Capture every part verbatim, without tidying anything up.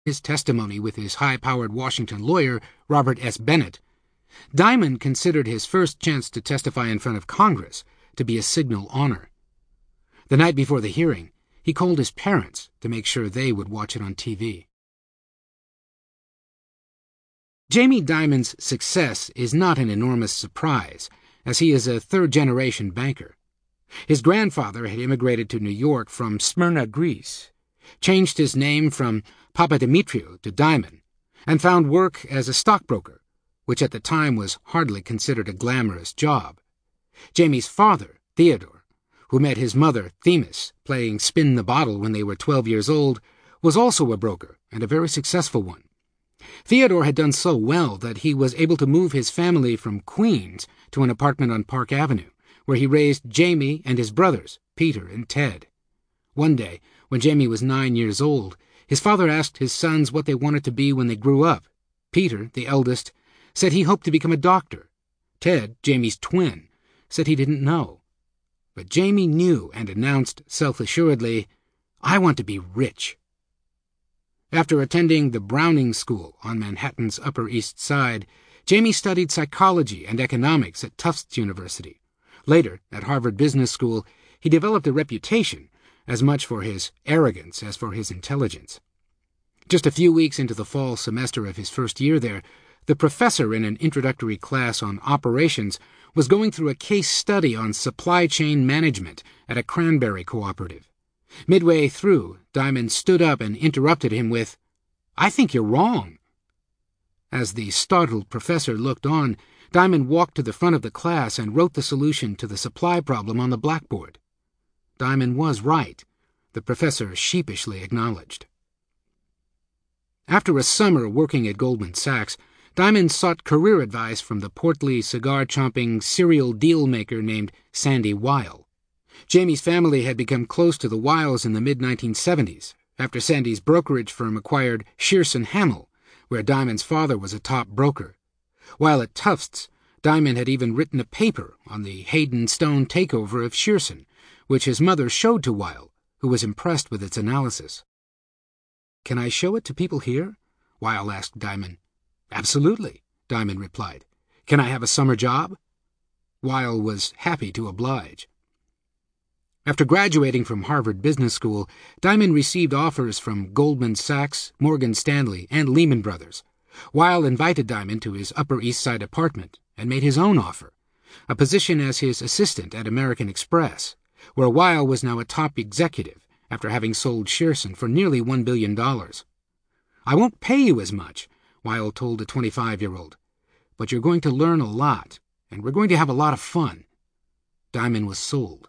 his testimony with his high-powered Washington lawyer, Robert S. Bennett, Diamond considered his first chance to testify in front of Congress to be a signal honor. The night before the hearing, he called his parents to make sure they would watch it on T V. Jamie Diamond's success is not an enormous surprise, as he is a third-generation banker. His grandfather had immigrated to New York from Smyrna, Greece, changed his name from Papadimitriou to Diamond, and found work as a stockbroker, which at the time was hardly considered a glamorous job. Jamie's father, Theodore, who met his mother, Themis, playing spin the bottle when they were twelve years old, was also a broker, and a very successful one. Theodore had done so well that he was able to move his family from Queens to an apartment on Park Avenue, where he raised Jamie and his brothers, Peter and Ted. One day, when Jamie was nine years old, his father asked his sons what they wanted to be when they grew up. Peter, the eldest, said he hoped to become a doctor. Ted, Jamie's twin, said he didn't know. But Jamie knew and announced self-assuredly, "I want to be rich." After attending the Browning School on Manhattan's Upper East Side, Jamie studied psychology and economics at Tufts University. Later, at Harvard Business School, he developed a reputation, as much for his arrogance as for his intelligence. Just a few weeks into the fall semester of his first year there, the professor in an introductory class on operations was going through a case study on supply chain management at a cranberry cooperative. Midway through, Diamond stood up and interrupted him with, "I think you're wrong." As the startled professor looked on, Diamond walked to the front of the class and wrote the solution to the supply problem on the blackboard. Diamond was right, the professor sheepishly acknowledged. After a summer working at Goldman Sachs, Diamond sought career advice from the portly, cigar-chomping serial deal-maker named Sandy Weil. Jamie's family had become close to the Wiles in the mid nineteen seventies, after Sandy's brokerage firm acquired Shearson Hamel, where Diamond's father was a top broker. While at Tufts, Diamond had even written a paper on the Hayden Stone takeover of Shearson, which his mother showed to Weil, who was impressed with its analysis. "Can I show it to people here?" Weil asked Diamond. "Absolutely," Diamond replied. "Can I have a summer job?" Weil was happy to oblige. After graduating from Harvard Business School, Diamond received offers from Goldman Sachs, Morgan Stanley, and Lehman Brothers. Weil invited Diamond to his Upper East Side apartment and made his own offer, a position as his assistant at American Express, where Weil was now a top executive after having sold Shearson for nearly one billion dollars. "I won't pay you as much," Weil told the twenty-five-year-old, "but you're going to learn a lot, and we're going to have a lot of fun." Diamond was sold.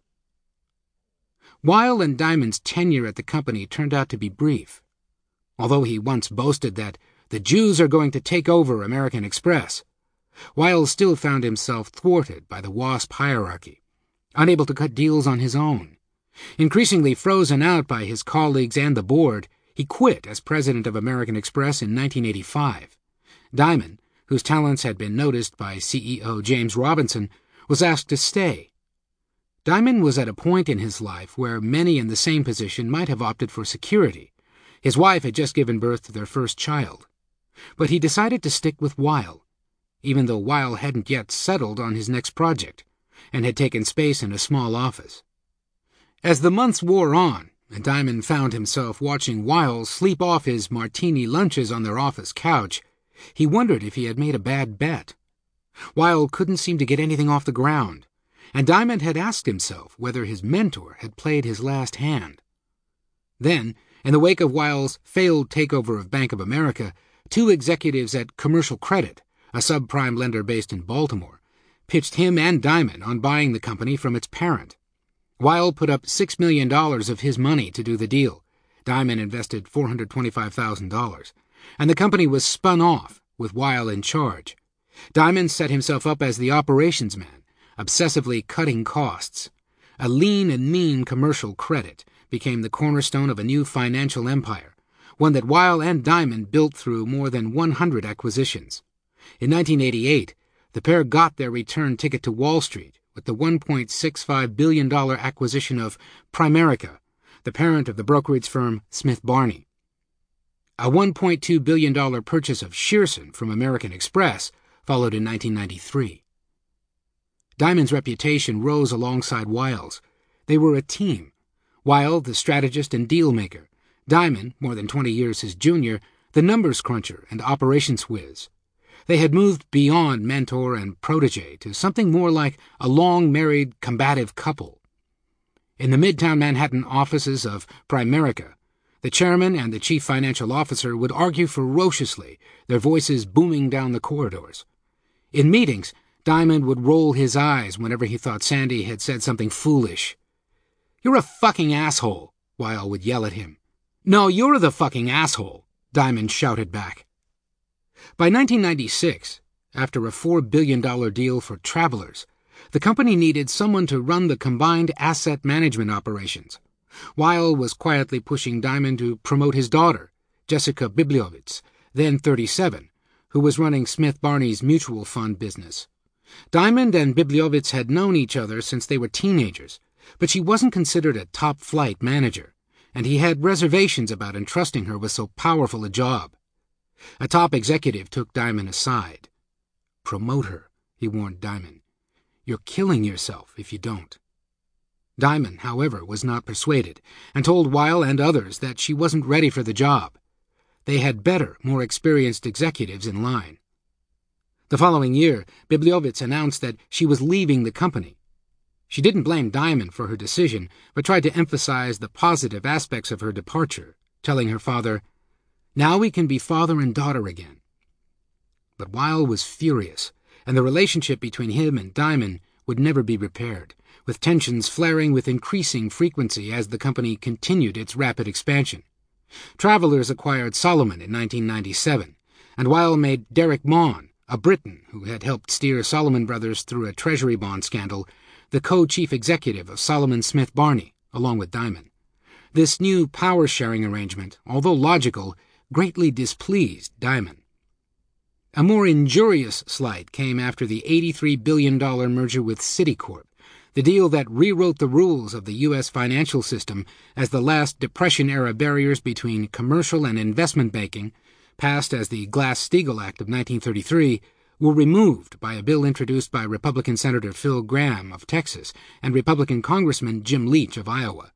Weil and Diamond's tenure at the company turned out to be brief. Although he once boasted that the Jews are going to take over American Express, Weil still found himself thwarted by the WASP hierarchy, unable to cut deals on his own. Increasingly frozen out by his colleagues and the board, he quit as president of American Express in nineteen eighty-five. Diamond, whose talents had been noticed by C E O James Robinson, was asked to stay. Diamond was at a point in his life where many in the same position might have opted for security. His wife had just given birth to their first child. But he decided to stick with Weil, even though Weil hadn't yet settled on his next project, and had taken space in a small office. As the months wore on, and Diamond found himself watching Weil sleep off his martini lunches on their office couch, he wondered if he had made a bad bet. Weil couldn't seem to get anything off the ground, and Diamond had asked himself whether his mentor had played his last hand. Then, in the wake of Weil's failed takeover of Bank of America, two executives at Commercial Credit, a subprime lender based in Baltimore, pitched him and Diamond on buying the company from its parent. Weil put up six million dollars of his money to do the deal. Diamond invested four hundred twenty-five thousand dollars, and the company was spun off, with Weil in charge. Diamond set himself up as the operations man, obsessively cutting costs. A lean and mean Commercial Credit became the cornerstone of a new financial empire, one that Weil and Diamond built through more than one hundred acquisitions. In nineteen eighty-eight, the pair got their return ticket to Wall Street with the one point six five billion dollars acquisition of Primerica, the parent of the brokerage firm Smith Barney. A one point two billion dollars purchase of Shearson from American Express followed in nineteen ninety-three. Diamond's reputation rose alongside Weil's. They were a team. Weil, the strategist and deal maker. Diamond, more than twenty years his junior, the numbers cruncher and operations whiz. They had moved beyond mentor and protege to something more like a long-married, combative couple. In the Midtown Manhattan offices of Primerica, the chairman and the chief financial officer would argue ferociously, their voices booming down the corridors. In meetings, Diamond would roll his eyes whenever he thought Sandy had said something foolish. "You're a fucking asshole," Weil would yell at him. "No, you're the fucking asshole," Diamond shouted back. By nineteen ninety-six, after a four billion dollars deal for Travelers, the company needed someone to run the combined asset management operations. Weil was quietly pushing Diamond to promote his daughter, Jessica Bibliovitz, then thirty-seven, who was running Smith Barney's mutual fund business. Diamond and Bibliovitz had known each other since they were teenagers, but she wasn't considered a top-flight manager, and he had reservations about entrusting her with so powerful a job. A top executive took Diamond aside. "Promote her," he warned Diamond. "You're killing yourself if you don't." Diamond, however, was not persuaded, and told Weil and others that she wasn't ready for the job. They had better, more experienced executives in line. The following year, Bibliovitz announced that she was leaving the company. She didn't blame Diamond for her decision, but tried to emphasize the positive aspects of her departure, telling her father, "Now we can be father and daughter again." But Weil was furious, and the relationship between him and Diamond would never be repaired, with tensions flaring with increasing frequency as the company continued its rapid expansion. Travelers acquired Salomon in nineteen ninety-seven, and Weil made Derek Maughan, a Briton who had helped steer Salomon Brothers through a treasury bond scandal, the co-chief executive of Salomon Smith Barney, along with Diamond. This new power-sharing arrangement, although logical, greatly displeased Diamond. A more injurious slight came after the eighty-three billion dollars merger with Citicorp, the deal that rewrote the rules of the U S financial system as the last Depression-era barriers between commercial and investment banking, passed as the Glass-Steagall Act of nineteen thirty-three, were removed by a bill introduced by Republican Senator Phil Gramm of Texas and Republican Congressman Jim Leach of Iowa.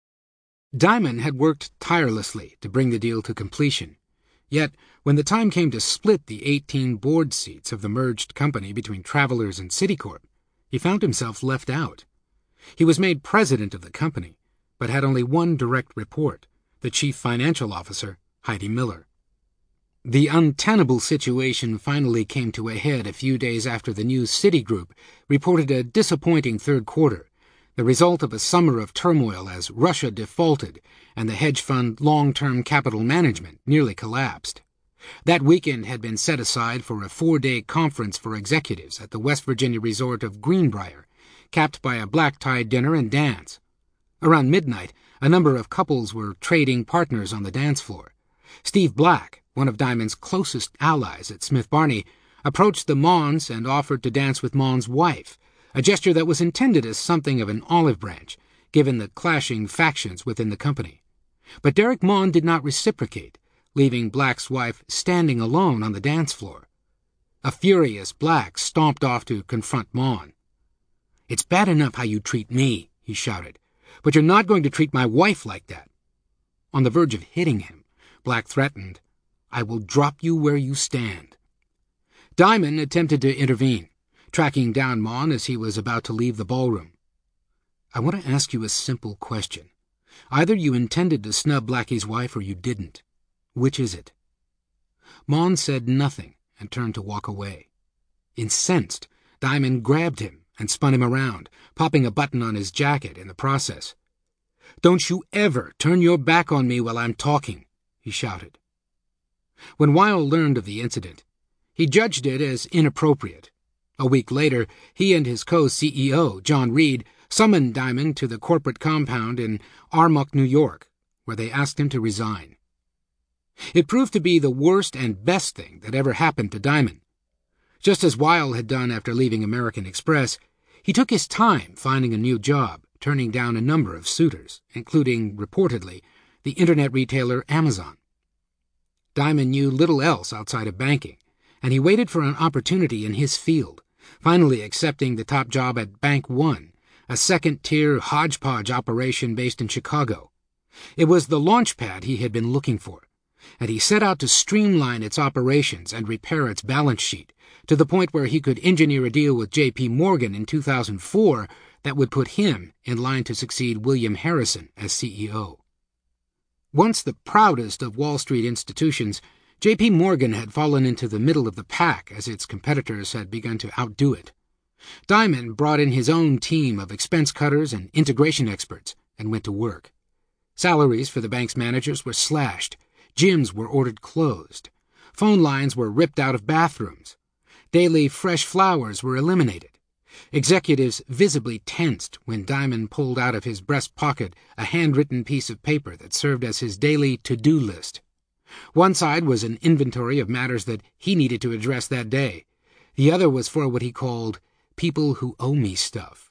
Diamond had worked tirelessly to bring the deal to completion. Yet, when the time came to split the eighteen board seats of the merged company between Travelers and Citicorp, he found himself left out. He was made president of the company, but had only one direct report, the chief financial officer, Heidi Miller. The untenable situation finally came to a head a few days after the News Citigroup reported a disappointing third quarter, the result of a summer of turmoil as Russia defaulted and the hedge fund Long-Term Capital Management nearly collapsed. That weekend had been set aside for a four-day conference for executives at the West Virginia resort of Greenbrier, capped by a black-tie dinner and dance. Around midnight, a number of couples were trading partners on the dance floor. Steve Black, one of Diamond's closest allies at Smith Barney, approached the Maughans and offered to dance with Maughan's wife, a gesture that was intended as something of an olive branch, given the clashing factions within the company. But Derek Maughan did not reciprocate, leaving Black's wife standing alone on the dance floor. A furious Black stomped off to confront Maughan. "It's bad enough how you treat me," he shouted, "but you're not going to treat my wife like that." On the verge of hitting him, Black threatened, "I will drop you where you stand." Diamond attempted to intervene, tracking down Maughan as he was about to leave the ballroom. "I want to ask you a simple question. Either you intended to snub Blackie's wife or you didn't. Which is it?" Maughan said nothing and turned to walk away. Incensed, Diamond grabbed him and spun him around, popping a button on his jacket in the process. "Don't you ever turn your back on me while I'm talking," he shouted. When Weil learned of the incident, he judged it as inappropriate. A week later, he and his co-C E O, John Reed, summoned Diamond to the corporate compound in Armonk, New York, where they asked him to resign. It proved to be the worst and best thing that ever happened to Diamond. Just as Weil had done after leaving American Express, he took his time finding a new job, turning down a number of suitors, including, reportedly, the internet retailer Amazon. Diamond knew little else outside of banking, and he waited for an opportunity in his field, finally accepting the top job at Bank One, a second-tier hodgepodge operation based in Chicago. It was the launchpad he had been looking for, and he set out to streamline its operations and repair its balance sheet, to the point where he could engineer a deal with J P Morgan in two thousand four that would put him in line to succeed William Harrison as C E O. Once the proudest of Wall Street institutions, J P Morgan had fallen into the middle of the pack as its competitors had begun to outdo it. Diamond brought in his own team of expense cutters and integration experts and went to work. Salaries for the bank's managers were slashed, gyms were ordered closed, phone lines were ripped out of bathrooms, daily fresh flowers were eliminated. Executives visibly tensed when Diamond pulled out of his breast pocket a handwritten piece of paper that served as his daily to-do list. One side was an inventory of matters that he needed to address that day. The other was for what he called people who owe me stuff.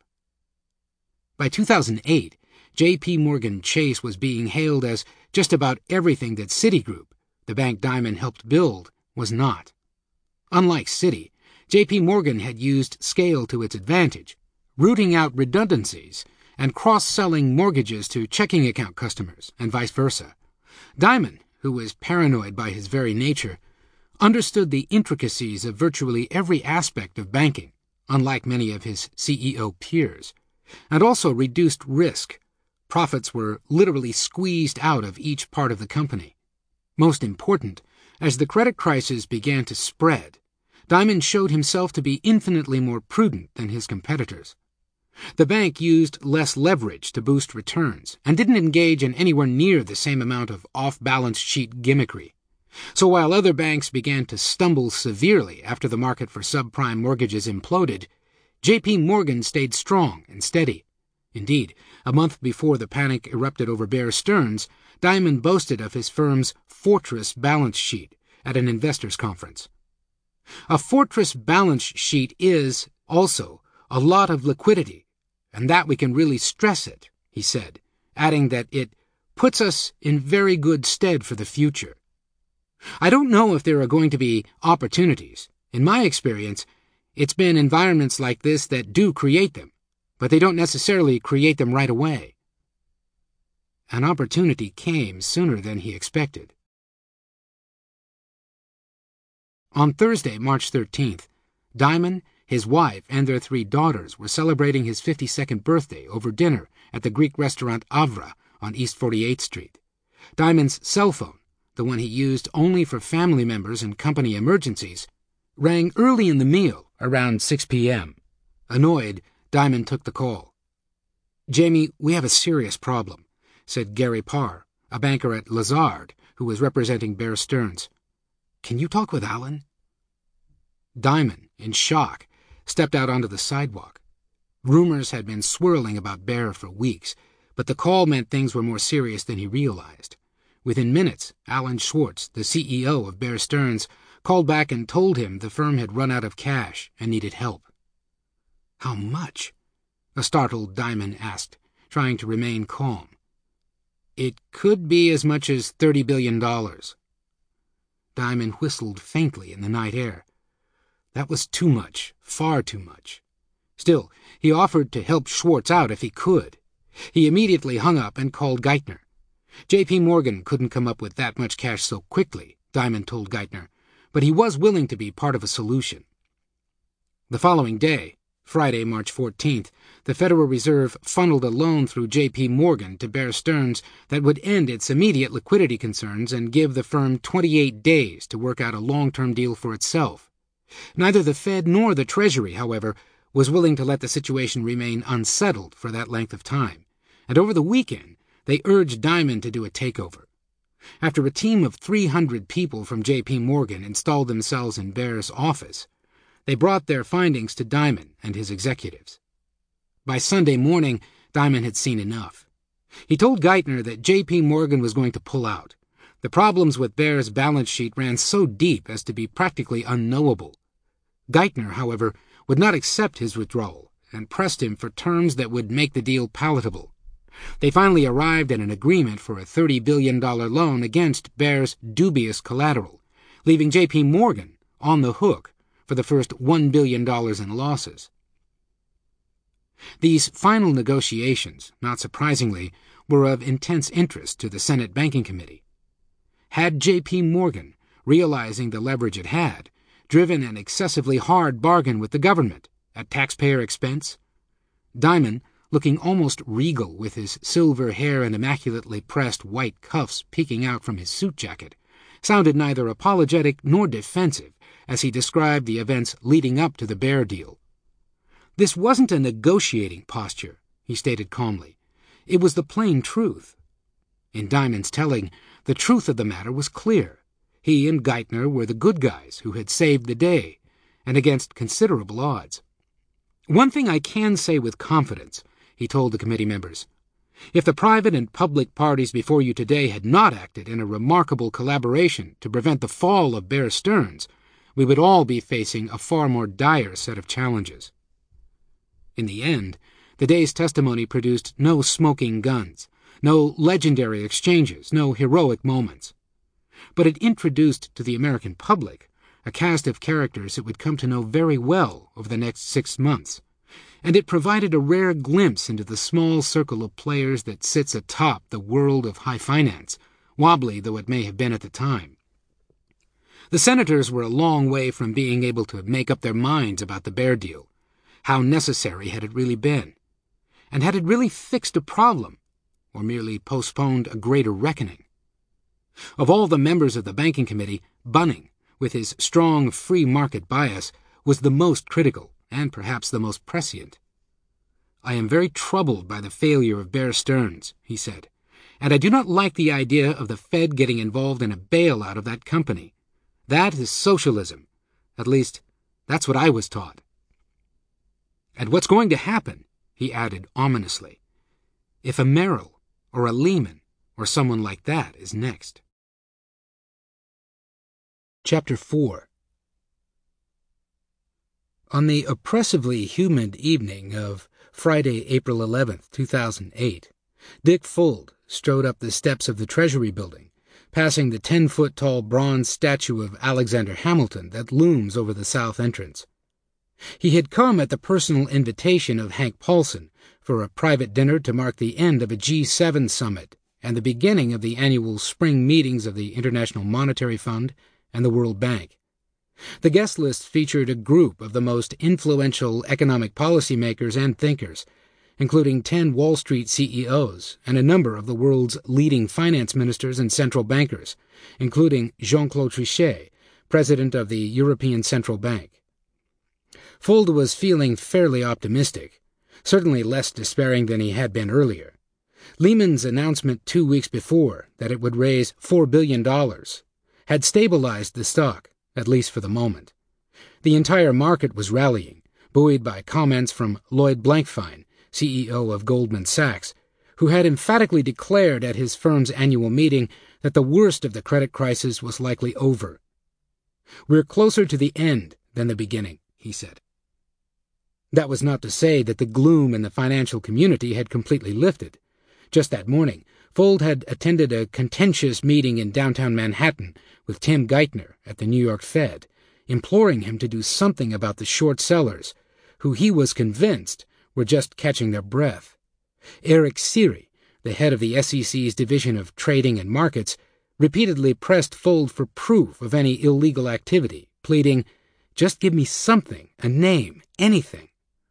By two thousand eight, J P Morgan Chase was being hailed as just about everything that Citigroup, the bank Diamond helped build, was not. Unlike Citi, J P Morgan had used scale to its advantage, rooting out redundancies and cross-selling mortgages to checking account customers, and vice versa. Diamond, who was paranoid by his very nature, understood the intricacies of virtually every aspect of banking, unlike many of his C E O peers, and also reduced risk. Profits were literally squeezed out of each part of the company. Most important, as the credit crisis began to spread, Diamond showed himself to be infinitely more prudent than his competitors. The bank used less leverage to boost returns and didn't engage in anywhere near the same amount of off-balance sheet gimmickry. So while other banks began to stumble severely after the market for subprime mortgages imploded, J P Morgan stayed strong and steady. Indeed, a month before the panic erupted over Bear Stearns, Diamond boasted of his firm's fortress balance sheet at an investors' conference. A fortress balance sheet is, also, a lot of liquidity, and that we can really stress it, he said, adding that it puts us in very good stead for the future. I don't know if there are going to be opportunities. In my experience, it's been environments like this that do create them, but they don't necessarily create them right away. An opportunity came sooner than he expected. On Thursday, March thirteenth, Diamond, his wife, and their three daughters were celebrating his fifty-second birthday over dinner at the Greek restaurant Avra on East forty-eighth Street. Diamond's cell phone, the one he used only for family members and company emergencies, rang early in the meal, around six p.m. Annoyed, Diamond took the call. "Jamie, we have a serious problem," said Gary Parr, a banker at Lazard, who was representing Bear Stearns. "Can you talk with Alan?" Diamond, in shock, stepped out onto the sidewalk. Rumors had been swirling about Bear for weeks, but the call meant things were more serious than he realized. Within minutes, Alan Schwartz, the C E O of Bear Stearns, called back and told him the firm had run out of cash and needed help. "How much?" a startled Diamond asked, trying to remain calm. "It could be as much as thirty billion dollars. Diamond whistled faintly in the night air. That was too much, far too much. Still, he offered to help Schwartz out if he could. He immediately hung up and called Geithner. J P Morgan couldn't come up with that much cash so quickly, Diamond told Geithner, but he was willing to be part of a solution. The following day, Friday, March fourteenth, the Federal Reserve funneled a loan through J P Morgan to Bear Stearns that would end its immediate liquidity concerns and give the firm twenty-eight days to work out a long-term deal for itself. Neither the Fed nor the Treasury, however, was willing to let the situation remain unsettled for that length of time, and over the weekend they urged Diamond to do a takeover. After a team of three hundred people from J P Morgan installed themselves in Bear's office, they brought their findings to Diamond and his executives. By Sunday morning, Diamond had seen enough. He told Geithner that J P Morgan was going to pull out. The problems with Bear's balance sheet ran so deep as to be practically unknowable. Geithner, however, would not accept his withdrawal and pressed him for terms that would make the deal palatable. They finally arrived at an agreement for a thirty billion dollars loan against Bear's dubious collateral, leaving J P. Morgan on the hook for the first one billion dollars in losses. These final negotiations, not surprisingly, were of intense interest to the Senate Banking Committee. Had J P. Morgan, realizing the leverage it had, driven an excessively hard bargain with the government, at taxpayer expense? Diamond, looking almost regal with his silver hair and immaculately pressed white cuffs peeking out from his suit jacket, sounded neither apologetic nor defensive as he described the events leading up to the Bear deal. This wasn't a negotiating posture, he stated calmly. It was the plain truth. In Diamond's telling, the truth of the matter was clear. He and Geithner were the good guys who had saved the day, and against considerable odds. One thing I can say with confidence, he told the committee members. If the private and public parties before you today had not acted in a remarkable collaboration to prevent the fall of Bear Stearns, we would all be facing a far more dire set of challenges. In the end, the day's testimony produced no smoking guns, no legendary exchanges, no heroic moments. But it introduced to the American public a cast of characters it would come to know very well over the next six months, and it provided a rare glimpse into the small circle of players that sits atop the world of high finance, wobbly though it may have been at the time. The senators were a long way from being able to make up their minds about the Bear deal. How necessary had it really been? And had it really fixed a problem, or merely postponed a greater reckoning? Of all the members of the Banking Committee, Bunning, with his strong free market bias, was the most critical and perhaps the most prescient. "I am very troubled by the failure of Bear Stearns," he said, "and I do not like the idea of the Fed getting involved in a bailout of that company. That is socialism. At least, that's what I was taught." "And what's going to happen," he added ominously, "if a Merrill or a Lehman or someone like that is next?" Chapter four. On the oppressively humid evening of Friday, April eleventh, two thousand eight, Dick Fuld strode up the steps of the Treasury Building, passing the ten-foot-tall bronze statue of Alexander Hamilton that looms over the south entrance. He had come at the personal invitation of Hank Paulson for a private dinner to mark the end of a G seven summit and the beginning of the annual spring meetings of the International Monetary Fund and the World Bank. The guest list featured a group of the most influential economic policymakers and thinkers, including ten Wall Street C E Os and a number of the world's leading finance ministers and central bankers, including Jean-Claude Trichet, president of the European Central Bank. Fuld was feeling fairly optimistic, certainly less despairing than he had been earlier. Lehman's announcement two weeks before that it would raise four billion dollars had stabilized the stock, at least for the moment. The entire market was rallying, buoyed by comments from Lloyd Blankfein, C E O of Goldman Sachs, who had emphatically declared at his firm's annual meeting that the worst of the credit crisis was likely over. "We're closer to the end than the beginning," he said. That was not to say that the gloom in the financial community had completely lifted. Just that morning, Fuld had attended a contentious meeting in downtown Manhattan with Tim Geithner at the New York Fed, imploring him to do something about the short sellers, who he was convinced were just catching their breath. Eric Seery, the head of the S E C's Division of Trading and Markets, repeatedly pressed Fuld for proof of any illegal activity, pleading, "Just give me something, a name, anything."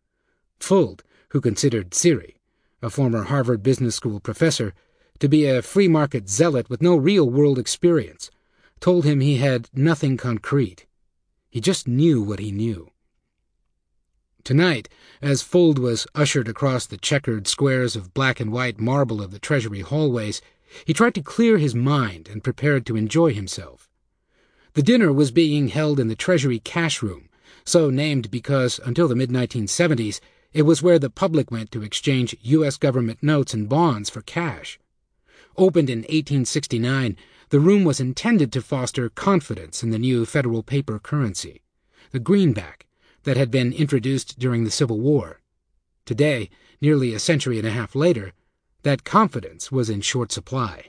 Fuld, who considered Seery, a former Harvard Business School professor, to be a free market zealot with no real-world experience, told him he had nothing concrete. He just knew what he knew. Tonight, as Fuld was ushered across the checkered squares of black and white marble of the Treasury hallways, he tried to clear his mind and prepared to enjoy himself. The dinner was being held in the Treasury Cash Room, so named because, until the mid nineteen seventies, it was where the public went to exchange U S government notes and bonds for cash. Opened in eighteen sixty-nine, the room was intended to foster confidence in the new federal paper currency, the greenback, that had been introduced during the Civil War. Today, nearly a century and a half later, that confidence was in short supply.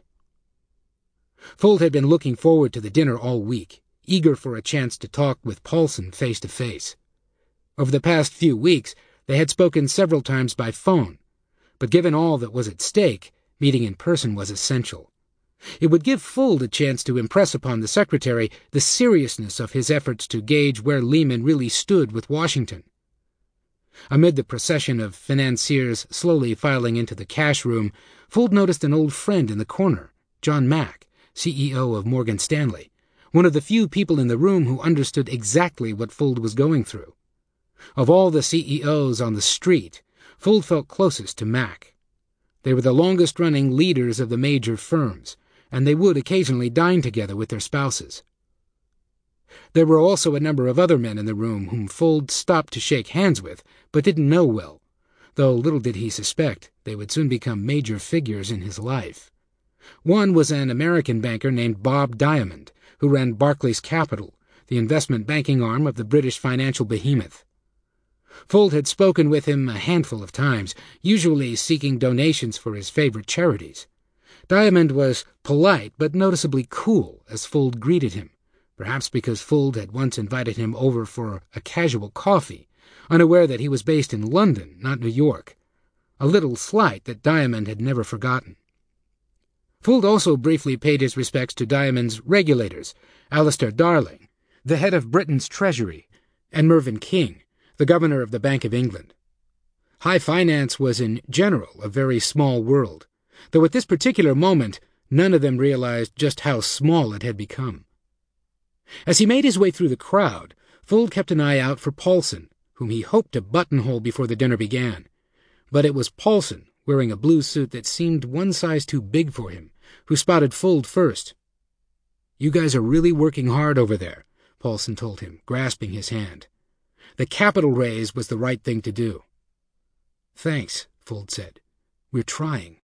Fuld had been looking forward to the dinner all week, eager for a chance to talk with Paulson face to face. Over the past few weeks, they had spoken several times by phone, but given all that was at stake, meeting in person was essential. It would give Fuld a chance to impress upon the secretary the seriousness of his efforts to gauge where Lehman really stood with Washington. Amid the procession of financiers slowly filing into the cash room, Fuld noticed an old friend in the corner, John Mack, C E O of Morgan Stanley, one of the few people in the room who understood exactly what Fuld was going through. Of all the C E Os on the street, Fuld felt closest to Mack. They were the longest-running leaders of the major firms, and they would occasionally dine together with their spouses. There were also a number of other men in the room whom Fuld stopped to shake hands with, but didn't know well, though little did he suspect they would soon become major figures in his life. One was an American banker named Bob Diamond, who ran Barclays Capital, the investment banking arm of the British financial behemoth. Fuld had spoken with him a handful of times, usually seeking donations for his favorite charities. Diamond was polite but noticeably cool as Fuld greeted him, perhaps because Fuld had once invited him over for a casual coffee, unaware that he was based in London, not New York, a little slight that Diamond had never forgotten. Fuld also briefly paid his respects to Diamond's regulators, Alistair Darling, the head of Britain's Treasury, and Mervyn King, the governor of the Bank of England. High finance was in general a very small world, though at this particular moment none of them realized just how small it had become. As he made his way through the crowd, Fuld kept an eye out for Paulson, whom he hoped to buttonhole before the dinner began. But it was Paulson, wearing a blue suit that seemed one size too big for him, who spotted Fuld first. "You guys are really working hard over there," Paulson told him, grasping his hand. "The capital raise was the right thing to do." "Thanks," Fuld said. "We're trying."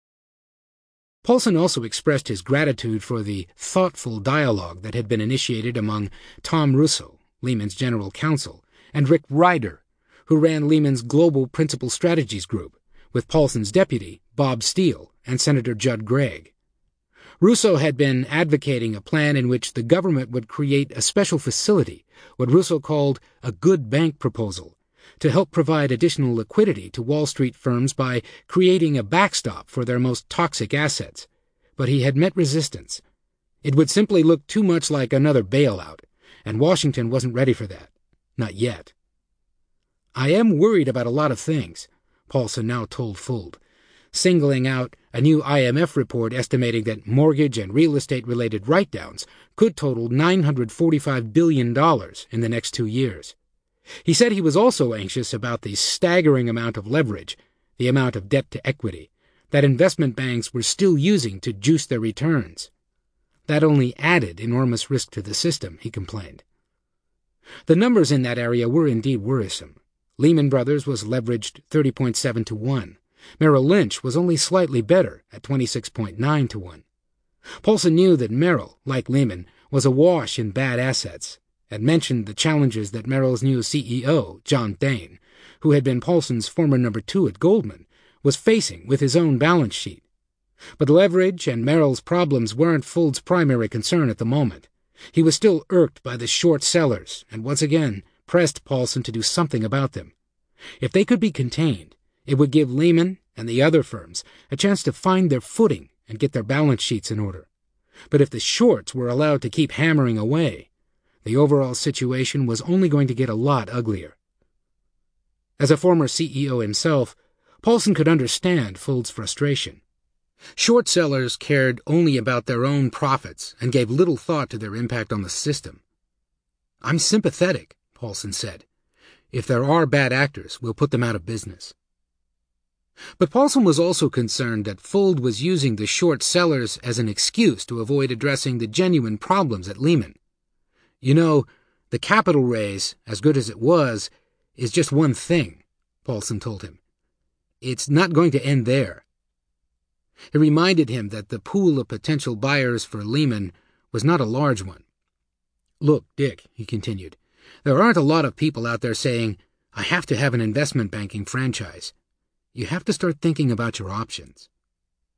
Paulson also expressed his gratitude for the thoughtful dialogue that had been initiated among Tom Russo, Lehman's general counsel, and Rick Ryder, who ran Lehman's Global Principal Strategies Group, with Paulson's deputy, Bob Steele, and Senator Judd Gregg. Russo had been advocating a plan in which the government would create a special facility, what Russo called a good bank proposal, to help provide additional liquidity to Wall Street firms by creating a backstop for their most toxic assets. But he had met resistance. It would simply look too much like another bailout, and Washington wasn't ready for that. Not yet. "I am worried about a lot of things," Paulson now told Fuld, singling out a new I M F report estimating that mortgage and real estate-related write-downs could total nine hundred forty-five billion dollars in the next two years. He said he was also anxious about the staggering amount of leverage, the amount of debt to equity, that investment banks were still using to juice their returns. That only added enormous risk to the system, he complained. The numbers in that area were indeed worrisome. Lehman Brothers was leveraged thirty point seven to one. Merrill Lynch was only slightly better at twenty-six point nine to one. Paulson knew that Merrill, like Lehman, was awash in bad assets, and mentioned the challenges that Merrill's new C E O, John Thain, who had been Paulson's former number two at Goldman, was facing with his own balance sheet. But leverage and Merrill's problems weren't Fuld's primary concern at the moment. He was still irked by the short sellers, and once again pressed Paulson to do something about them. If they could be contained, it would give Lehman and the other firms a chance to find their footing and get their balance sheets in order. But if the shorts were allowed to keep hammering away, the overall situation was only going to get a lot uglier. As a former C E O himself, Paulson could understand Fuld's frustration. Short sellers cared only about their own profits and gave little thought to their impact on the system. "I'm sympathetic," Paulson said. "If there are bad actors, we'll put them out of business." But Paulson was also concerned that Fuld was using the short sellers as an excuse to avoid addressing the genuine problems at Lehman. "You know, the capital raise, as good as it was, is just one thing," Paulson told him. "It's not going to end there." He reminded him that the pool of potential buyers for Lehman was not a large one. "Look, Dick," he continued, "there aren't a lot of people out there saying, 'I have to have an investment banking franchise.' You have to start thinking about your options."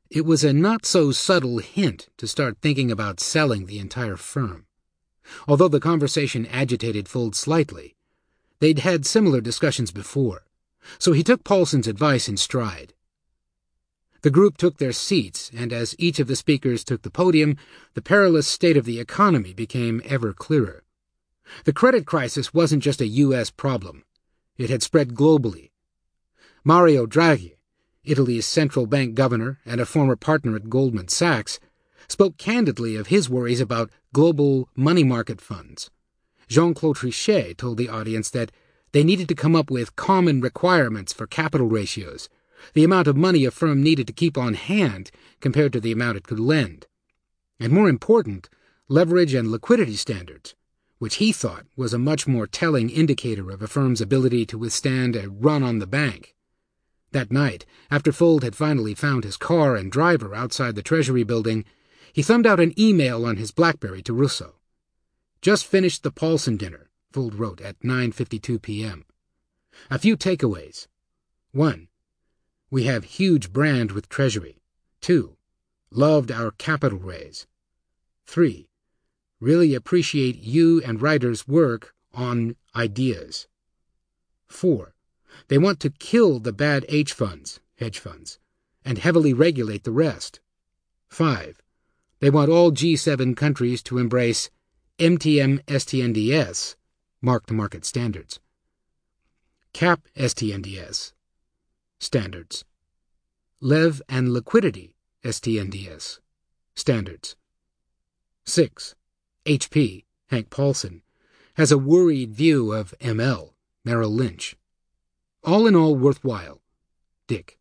It was a not-so-subtle hint to start thinking about selling the entire firm. Although the conversation agitated Fuld slightly, they'd had similar discussions before, so he took Paulson's advice in stride. The group took their seats, and as each of the speakers took the podium, the perilous state of the economy became ever clearer. The credit crisis wasn't just a U S problem. It had spread globally. Mario Draghi, Italy's central bank governor and a former partner at Goldman Sachs, spoke candidly of his worries about global money market funds. Jean-Claude Trichet told the audience that they needed to come up with common requirements for capital ratios, the amount of money a firm needed to keep on hand compared to the amount it could lend, and more important, leverage and liquidity standards, which he thought was a much more telling indicator of a firm's ability to withstand a run on the bank. That night, after Fuld had finally found his car and driver outside the Treasury building, he thumbed out an email on his BlackBerry to Russo. "Just finished the Paulson dinner," Fuld wrote at nine fifty-two p.m. "A few takeaways. One, we have huge brand with Treasury. Two, loved our capital raise. Three, really appreciate you and Ryder's work on ideas. Four, they want to kill the bad H funds, hedge funds, and heavily regulate the rest. Five, they want all G seven countries to embrace M T M S T N D S, mark-to-market standards. Cap S T N D S, standards. Lev and liquidity S T N D S, standards. Six, H P, Hank Paulson, has a worried view of M L, Merrill Lynch. All in all worthwhile. Dick."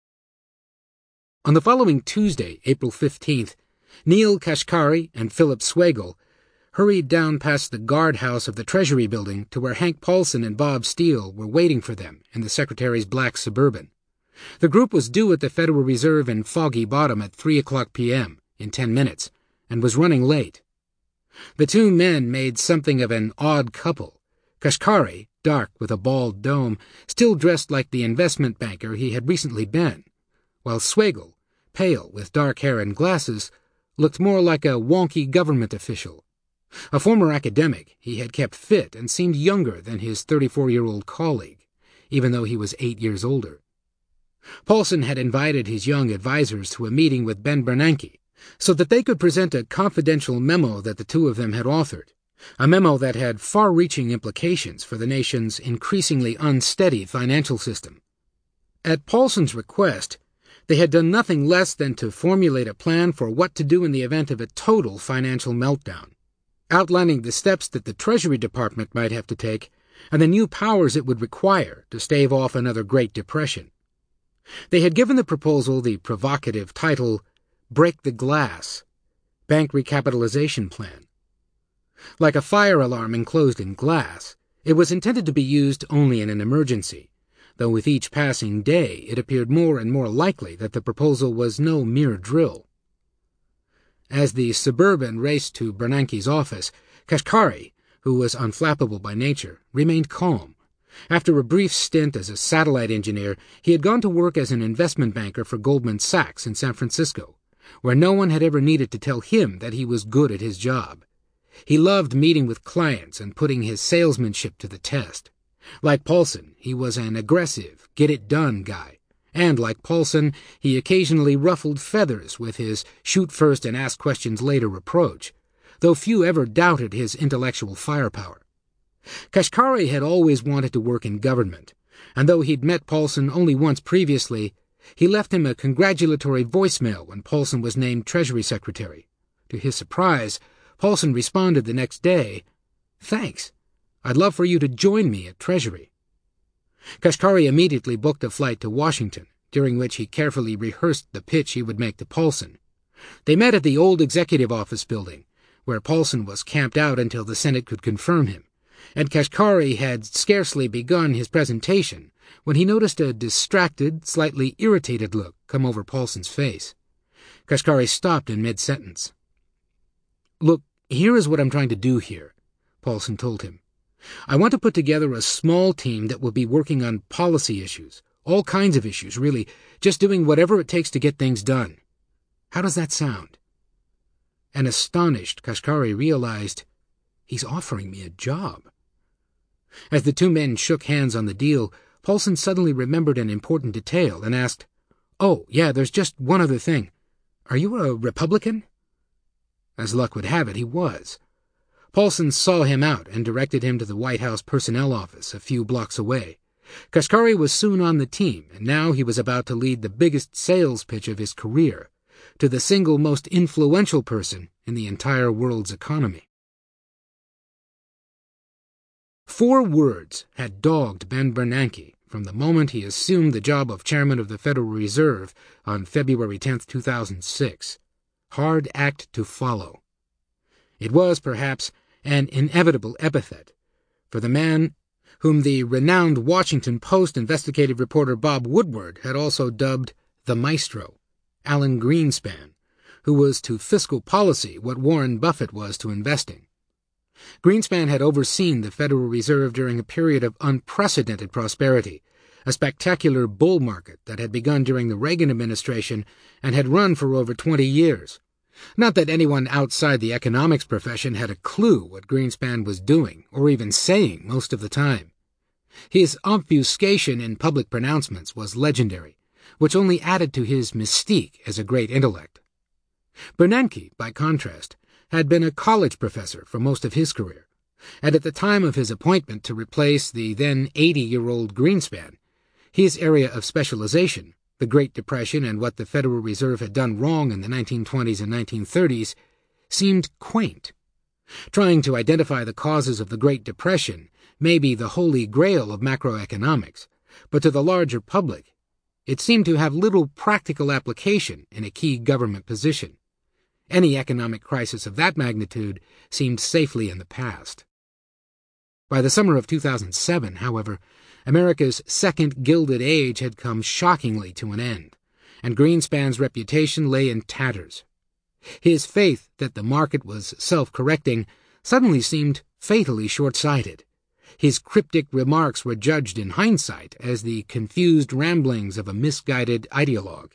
On the following Tuesday, April fifteenth, Neil Kashkari and Philip Swagel hurried down past the guardhouse of the Treasury building to where Hank Paulson and Bob Steele were waiting for them in the Secretary's black Suburban. The group was due at the Federal Reserve in Foggy Bottom at three o'clock p.m., in ten minutes, and was running late. The two men made something of an odd couple. Kashkari, dark with a bald dome, still dressed like the investment banker he had recently been, while Swagel, pale with dark hair and glasses, looked more like a wonky government official. A former academic, he had kept fit and seemed younger than his thirty-four-year-old colleague, even though he was eight years older. Paulson had invited his young advisers to a meeting with Ben Bernanke so that they could present a confidential memo that the two of them had authored, a memo that had far-reaching implications for the nation's increasingly unsteady financial system. At Paulson's request, they had done nothing less than to formulate a plan for what to do in the event of a total financial meltdown, outlining the steps that the Treasury Department might have to take and the new powers it would require to stave off another Great Depression. They had given the proposal the provocative title, Break the Glass, Bank Recapitalization Plan. Like a fire alarm enclosed in glass, it was intended to be used only in an emergency, though with each passing day it appeared more and more likely that the proposal was no mere drill. As the Suburban raced to Bernanke's office, Kashkari, who was unflappable by nature, remained calm. After a brief stint as a satellite engineer, he had gone to work as an investment banker for Goldman Sachs in San Francisco, where no one had ever needed to tell him that he was good at his job. He loved meeting with clients and putting his salesmanship to the test. Like Paulson, he was an aggressive, get-it-done guy, and like Paulson, he occasionally ruffled feathers with his shoot-first-and-ask-questions-later approach, though few ever doubted his intellectual firepower. Kashkari had always wanted to work in government, and though he'd met Paulson only once previously, he left him a congratulatory voicemail when Paulson was named Treasury Secretary. To his surprise, Paulson responded the next day, "Thanks. I'd love for you to join me at Treasury." Kashkari immediately booked a flight to Washington, during which he carefully rehearsed the pitch he would make to Paulson. They met at the old executive office building, where Paulson was camped out until the Senate could confirm him, and Kashkari had scarcely begun his presentation when he noticed a distracted, slightly irritated look come over Paulson's face. Kashkari stopped in mid-sentence. "Look, here is what I'm trying to do here," Paulson told him. "I want to put together a small team that will be working on policy issues, all kinds of issues, really, just doing whatever it takes to get things done. How does that sound? And astonished, Kashkari realized, he's offering me a job. As the two men shook hands on the deal, Paulson suddenly remembered an important detail and asked, "Oh, yeah, there's just one other thing. Are you a Republican?" As luck would have it, he was. Paulson saw him out and directed him to the White House personnel office a few blocks away. Kashkari was soon on the team, and now he was about to lead the biggest sales pitch of his career to the single most influential person in the entire world's economy. Four words had dogged Ben Bernanke from the moment he assumed the job of chairman of the Federal Reserve on February tenth, two thousand six. Hard act to follow. It was, perhaps, an inevitable epithet for the man whom the renowned Washington Post investigative reporter Bob Woodward had also dubbed the Maestro, Alan Greenspan, who was to fiscal policy what Warren Buffett was to investing. Greenspan had overseen the Federal Reserve during a period of unprecedented prosperity, a spectacular bull market that had begun during the Reagan administration and had run for over twenty years. Not that anyone outside the economics profession had a clue what Greenspan was doing or even saying most of the time. His obfuscation in public pronouncements was legendary, which only added to his mystique as a great intellect. Bernanke, by contrast, had been a college professor for most of his career, and at the time of his appointment to replace the then eighty-year-old Greenspan, his area of specialization, the Great Depression and what the Federal Reserve had done wrong in the nineteen twenties and nineteen thirties, seemed quaint. Trying to identify the causes of the Great Depression may be the holy grail of macroeconomics, but to the larger public, it seemed to have little practical application in a key government position. Any economic crisis of that magnitude seemed safely in the past. By the summer of two thousand seven, however, America's second Gilded Age had come shockingly to an end, and Greenspan's reputation lay in tatters. His faith that the market was self-correcting suddenly seemed fatally short-sighted. His cryptic remarks were judged in hindsight as the confused ramblings of a misguided ideologue.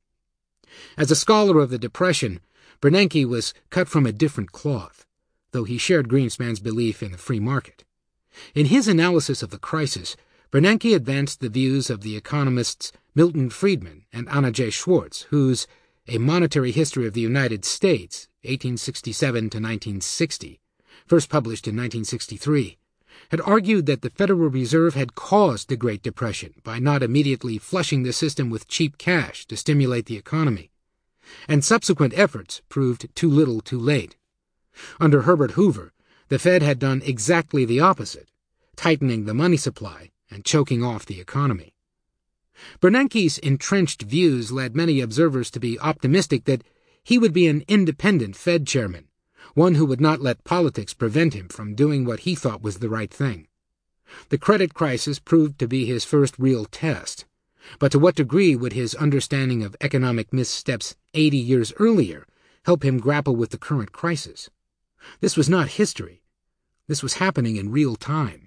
As a scholar of the Depression, Bernanke was cut from a different cloth, though he shared Greenspan's belief in the free market. In his analysis of the crisis, Bernanke advanced the views of the economists Milton Friedman and Anna J. Schwartz, whose A Monetary History of the United States, eighteen sixty-seven to nineteen sixty, first published in nineteen sixty-three, had argued that the Federal Reserve had caused the Great Depression by not immediately flushing the system with cheap cash to stimulate the economy, and subsequent efforts proved too little too late. Under Herbert Hoover, the Fed had done exactly the opposite, tightening the money supply and choking off the economy. Bernanke's entrenched views led many observers to be optimistic that he would be an independent Fed chairman, one who would not let politics prevent him from doing what he thought was the right thing. The credit crisis proved to be his first real test, but to what degree would his understanding of economic missteps eighty years earlier help him grapple with the current crisis? This was not history. This was happening in real time.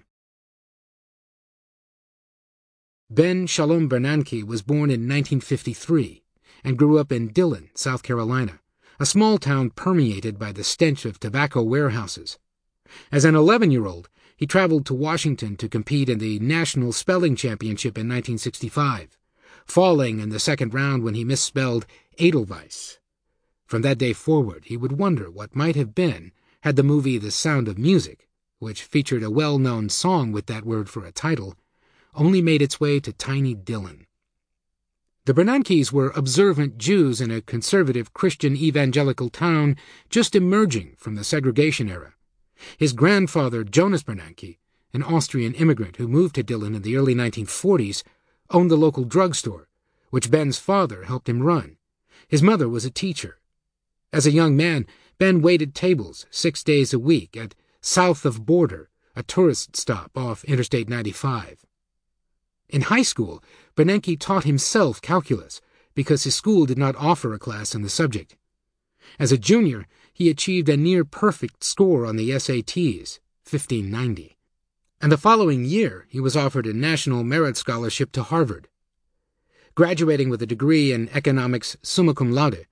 Ben Shalom Bernanke was born in nineteen fifty-three and grew up in Dillon, South Carolina, a small town permeated by the stench of tobacco warehouses. As an eleven-year-old, he traveled to Washington to compete in the National Spelling Championship in nineteen sixty-five, falling in the second round when he misspelled Edelweiss. From that day forward, he would wonder what might have been had the movie The Sound of Music, which featured a well-known song with that word for a title, only made its way to tiny Dillon. The Bernankes were observant Jews in a conservative Christian evangelical town just emerging from the segregation era. His grandfather, Jonas Bernanke, an Austrian immigrant who moved to Dillon in the early nineteen forties, owned the local drugstore, which Ben's father helped him run. His mother was a teacher. As a young man, Ben waited tables six days a week at South of Border, a tourist stop off Interstate ninety-five. In high school, Bernanke taught himself calculus because his school did not offer a class on the subject. As a junior, he achieved a near-perfect score on the S A Ts, fifteen ninety. And the following year, he was offered a National Merit Scholarship to Harvard. Graduating with a degree in economics summa cum laude,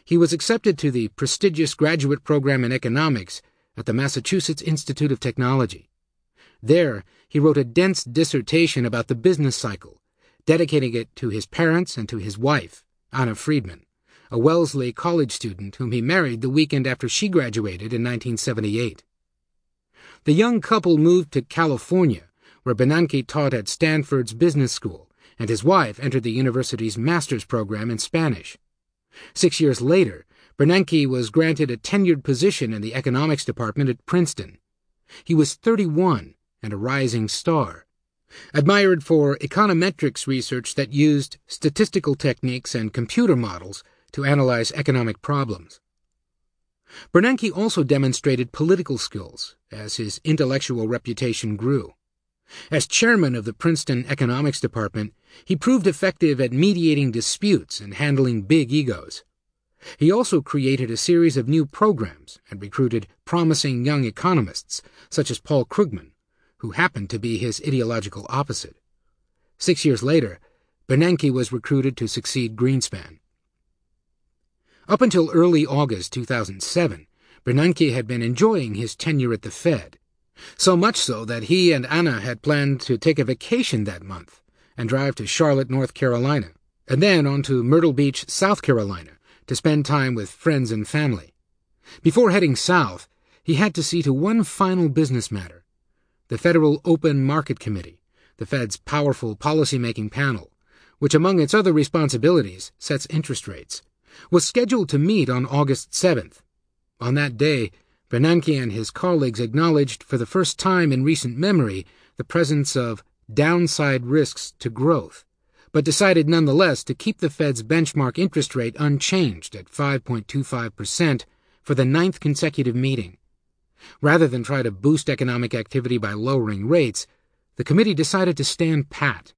He was accepted to the prestigious graduate program in economics at the Massachusetts Institute of Technology. There, he wrote a dense dissertation about the business cycle, dedicating it to his parents and to his wife, Anna Friedman, a Wellesley College student whom he married the weekend after she graduated in nineteen seventy-eight. The young couple moved to California, where Bernanke taught at Stanford's Business School, and his wife entered the university's master's program in Spanish. Six years later, Bernanke was granted a tenured position in the economics department at Princeton. He was thirty-one and a rising star, admired for econometrics research that used statistical techniques and computer models to analyze economic problems. Bernanke also demonstrated political skills as his intellectual reputation grew. As chairman of the Princeton Economics Department, he proved effective at mediating disputes and handling big egos. He also created a series of new programs and recruited promising young economists, such as Paul Krugman, who happened to be his ideological opposite. Six years later, Bernanke was recruited to succeed Greenspan. Up until early August two thousand seven, Bernanke had been enjoying his tenure at the Fed, so much so that he and Anna had planned to take a vacation that month and drive to Charlotte, North Carolina, and then on to Myrtle Beach, South Carolina, to spend time with friends and family. Before heading south, he had to see to one final business matter. The Federal Open Market Committee, the Fed's powerful policymaking panel, which among its other responsibilities sets interest rates, was scheduled to meet on August seventh. On that day, Bernanke and his colleagues acknowledged for the first time in recent memory the presence of downside risks to growth, but decided nonetheless to keep the Fed's benchmark interest rate unchanged at five point two five percent for the ninth consecutive meeting. Rather than try to boost economic activity by lowering rates, the committee decided to stand pat.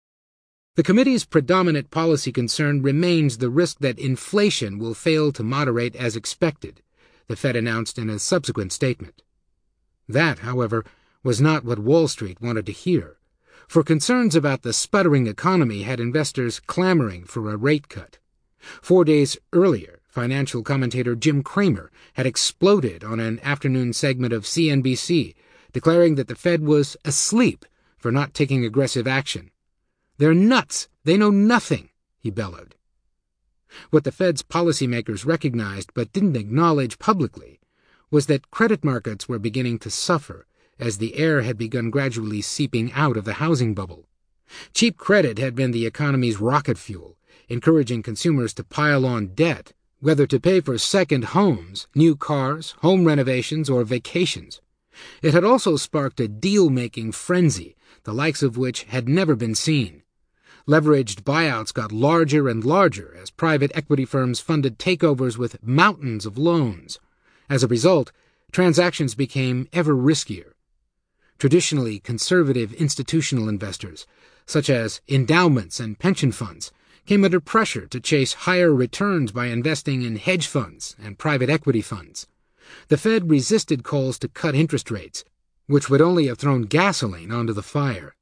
The committee's predominant policy concern remains the risk that inflation will fail to moderate as expected, the Fed announced in a subsequent statement. That, however, was not what Wall Street wanted to hear, for concerns about the sputtering economy had investors clamoring for a rate cut. Four days earlier, financial commentator Jim Cramer had exploded on an afternoon segment of C N B C, declaring that the Fed was asleep for not taking aggressive action. "They're nuts! They know nothing!" he bellowed. What the Fed's policymakers recognized but didn't acknowledge publicly was that credit markets were beginning to suffer as the air had begun gradually seeping out of the housing bubble. Cheap credit had been the economy's rocket fuel, encouraging consumers to pile on debt, whether to pay for second homes, new cars, home renovations, or vacations. It had also sparked a deal-making frenzy, the likes of which had never been seen. Leveraged buyouts got larger and larger as private equity firms funded takeovers with mountains of loans. As a result, transactions became ever riskier. Traditionally conservative institutional investors, such as endowments and pension funds, came under pressure to chase higher returns by investing in hedge funds and private equity funds. The Fed resisted calls to cut interest rates, which would only have thrown gasoline onto the fire.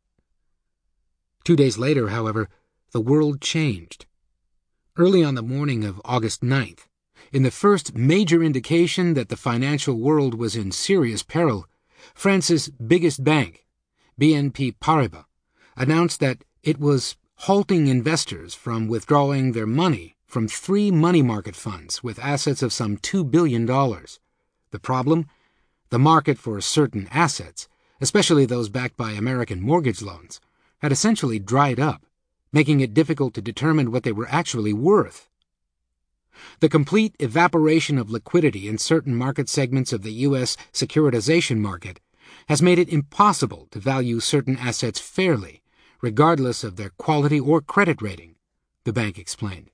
Two days later, however, the world changed. Early on the morning of August ninth, in the first major indication that the financial world was in serious peril, France's biggest bank, B N P Paribas, announced that it was halting investors from withdrawing their money from three money market funds with assets of some two billion dollars. The problem? The market for certain assets, especially those backed by American mortgage loans, had essentially dried up, making it difficult to determine what they were actually worth. The complete evaporation of liquidity in certain market segments of the U S securitization market has made it impossible to value certain assets fairly, regardless of their quality or credit rating, the bank explained.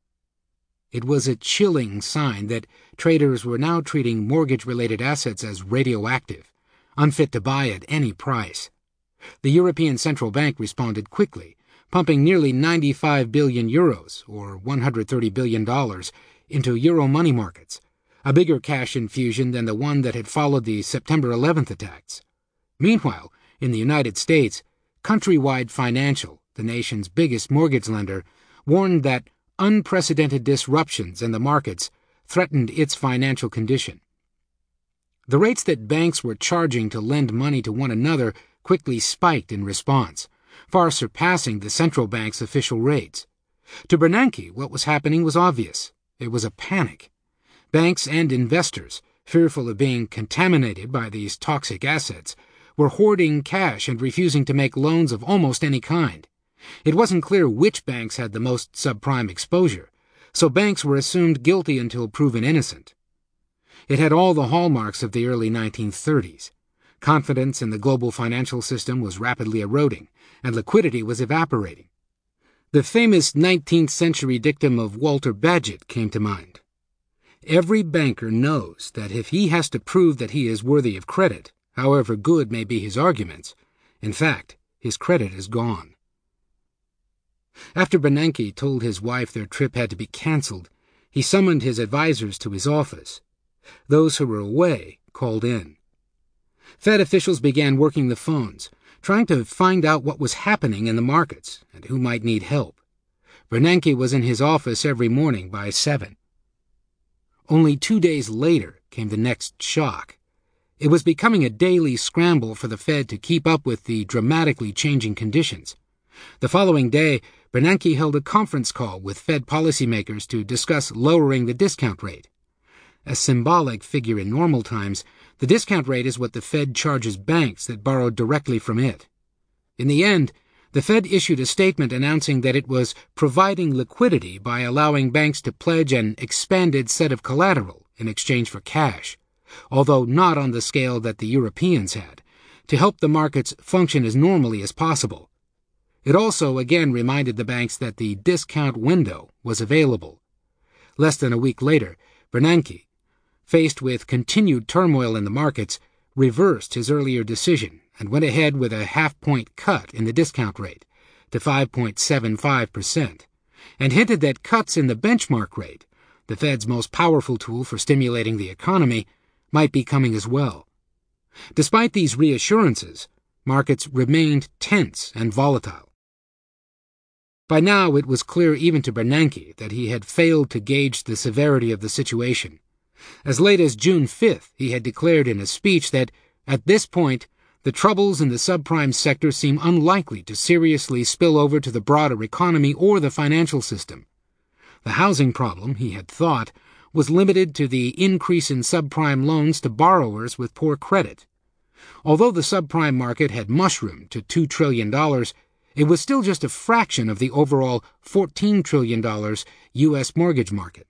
It was a chilling sign that traders were now treating mortgage-related assets as radioactive, unfit to buy at any price. The European Central Bank responded quickly, pumping nearly ninety-five billion euros, or one hundred thirty billion dollars, into euro money markets, a bigger cash infusion than the one that had followed the September eleventh attacks. Meanwhile, in the United States, Countrywide Financial, the nation's biggest mortgage lender, warned that unprecedented disruptions in the markets threatened its financial condition. The rates that banks were charging to lend money to one another quickly spiked in response, far surpassing the central bank's official rates. To Bernanke, what was happening was obvious. It was a panic. Banks and investors, fearful of being contaminated by these toxic assets, were hoarding cash and refusing to make loans of almost any kind. It wasn't clear which banks had the most subprime exposure, so banks were assumed guilty until proven innocent. It had all the hallmarks of the early nineteen thirties. Confidence in the global financial system was rapidly eroding, and liquidity was evaporating. The famous nineteenth century dictum of Walter Bagehot came to mind. Every banker knows that if he has to prove that he is worthy of credit, however good may be his arguments, in fact, his credit is gone. After Bernanke told his wife their trip had to be cancelled, he summoned his advisers to his office. Those who were away called in. Fed officials began working the phones, trying to find out what was happening in the markets and who might need help. Bernanke was in his office every morning by seven. Only two days later came the next shock. It was becoming a daily scramble for the Fed to keep up with the dramatically changing conditions. The following day, Bernanke held a conference call with Fed policymakers to discuss lowering the discount rate. A symbolic figure in normal times, the discount rate is what the Fed charges banks that borrow directly from it. In the end, the Fed issued a statement announcing that it was providing liquidity by allowing banks to pledge an expanded set of collateral in exchange for cash, although not on the scale that the Europeans had, to help the markets function as normally as possible. It also again reminded the banks that the discount window was available. Less than a week later, Bernanke, faced with continued turmoil in the markets, reversed his earlier decision and went ahead with a half-point cut in the discount rate to five point seven five percent, and hinted that cuts in the benchmark rate, the Fed's most powerful tool for stimulating the economy, might be coming as well. Despite these reassurances, markets remained tense and volatile. By now it was clear even to Bernanke that he had failed to gauge the severity of the situation. As late as June fifth, he had declared in a speech that, at this point, the troubles in the subprime sector seem unlikely to seriously spill over to the broader economy or the financial system. The housing problem, he had thought, was limited to the increase in subprime loans to borrowers with poor credit. Although the subprime market had mushroomed to two trillion dollars, it was still just a fraction of the overall fourteen trillion dollars U S mortgage market.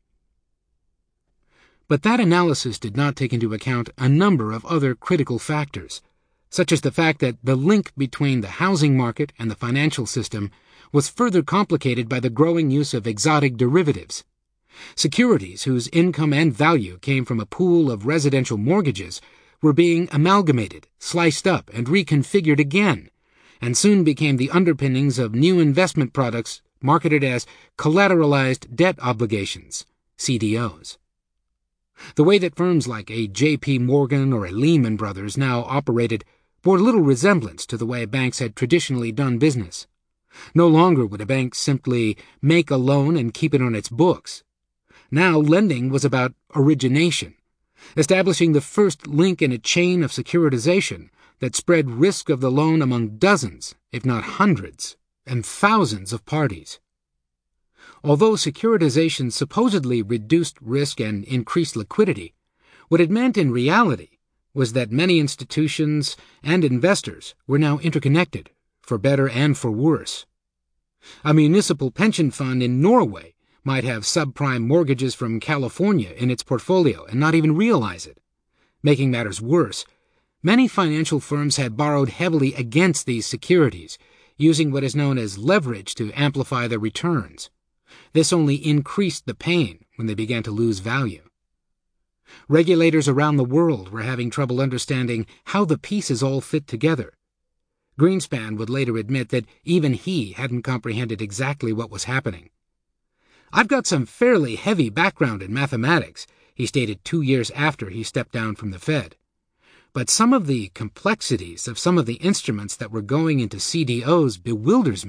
But that analysis did not take into account a number of other critical factors, such as the fact that the link between the housing market and the financial system was further complicated by the growing use of exotic derivatives. Securities whose income and value came from a pool of residential mortgages were being amalgamated, sliced up, and reconfigured again, and soon became the underpinnings of new investment products marketed as collateralized debt obligations, C D Os. The way that firms like a J P Morgan or a Lehman Brothers now operated bore little resemblance to the way banks had traditionally done business. No longer would a bank simply make a loan and keep it on its books. Now lending was about origination, establishing the first link in a chain of securitization that spread risk of the loan among dozens, if not hundreds, and thousands of parties. Although securitization supposedly reduced risk and increased liquidity, what it meant in reality was that many institutions and investors were now interconnected, for better and for worse. A municipal pension fund in Norway might have subprime mortgages from California in its portfolio and not even realize it. Making matters worse, many financial firms had borrowed heavily against these securities, using what is known as leverage to amplify their returns. This only increased the pain when they began to lose value. Regulators around the world were having trouble understanding how the pieces all fit together. Greenspan would later admit that even he hadn't comprehended exactly what was happening. "I've got some fairly heavy background in mathematics," he stated two years after he stepped down from the Fed. "But some of the complexities of some of the instruments that were going into C D Os bewilders me,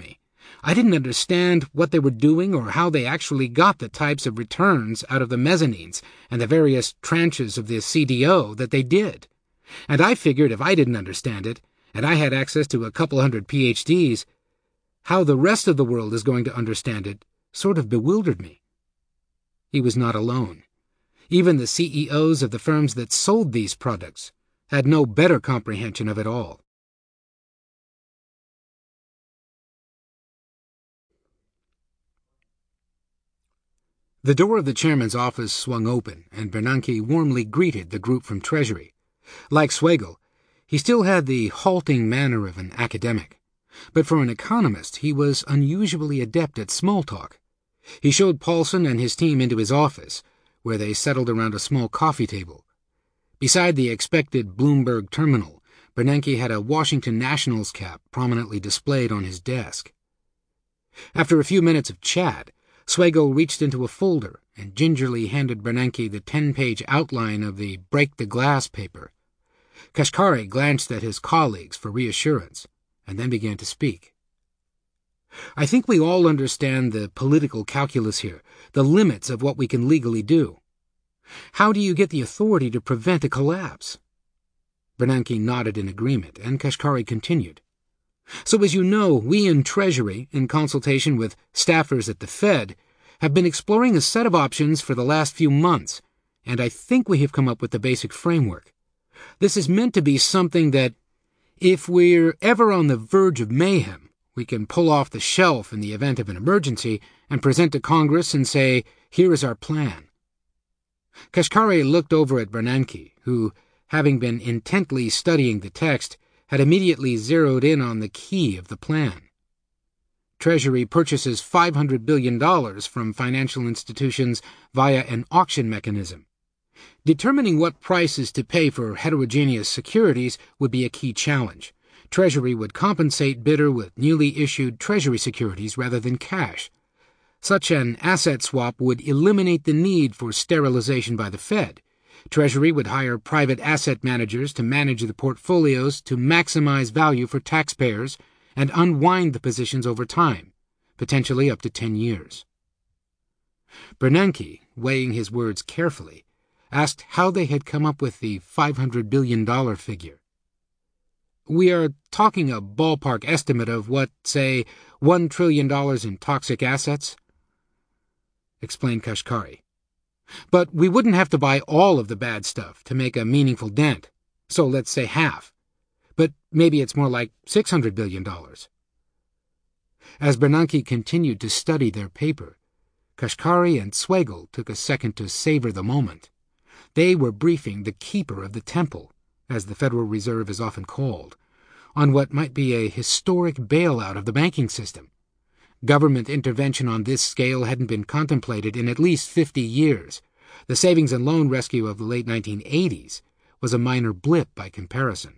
I didn't understand what they were doing or how they actually got the types of returns out of the mezzanines and the various tranches of the C D O that they did. And I figured if I didn't understand it, and I had access to a couple hundred P H Ds, how the rest of the world is going to understand it sort of bewildered me. He was not alone. Even the C E Os of the firms that sold these products had no better comprehension of it all. The door of the chairman's office swung open, and Bernanke warmly greeted the group from Treasury. Like Swagel, he still had the halting manner of an academic, but for an economist he was unusually adept at small talk. He showed Paulson and his team into his office, where they settled around a small coffee table. Beside the expected Bloomberg terminal, Bernanke had a Washington Nationals cap prominently displayed on his desk. After a few minutes of chat, Swagel reached into a folder and gingerly handed Bernanke the ten-page outline of the Break the Glass paper. Kashkari glanced at his colleagues for reassurance, and then began to speak. I think we all understand the political calculus here, the limits of what we can legally do. How do you get the authority to prevent a collapse? Bernanke nodded in agreement, and Kashkari continued. So as you know, we in Treasury, in consultation with staffers at the Fed, have been exploring a set of options for the last few months, and I think we have come up with the basic framework. This is meant to be something that, if we're ever on the verge of mayhem, we can pull off the shelf in the event of an emergency and present to Congress and say, here is our plan. Kashkari looked over at Bernanke, who, having been intently studying the text, had immediately zeroed in on the key of the plan. Treasury purchases five hundred billion dollars from financial institutions via an auction mechanism. Determining what prices to pay for heterogeneous securities would be a key challenge. Treasury would compensate bidder with newly issued Treasury securities rather than cash. Such an asset swap would eliminate the need for sterilization by the Fed. Treasury would hire private asset managers to manage the portfolios to maximize value for taxpayers and unwind the positions over time, potentially up to ten years. Bernanke, weighing his words carefully, asked how they had come up with the five hundred billion dollars figure. We are talking a ballpark estimate of what, say, one trillion dollars in toxic assets, explained Kashkari. But we wouldn't have to buy all of the bad stuff to make a meaningful dent, so let's say half. But maybe it's more like six hundred billion dollars. As Bernanke continued to study their paper, Kashkari and Swagel took a second to savor the moment. They were briefing the keeper of the temple, as the Federal Reserve is often called, on what might be a historic bailout of the banking system. Government intervention on this scale hadn't been contemplated in at least fifty years. The savings and loan rescue of the late nineteen eighties was a minor blip by comparison.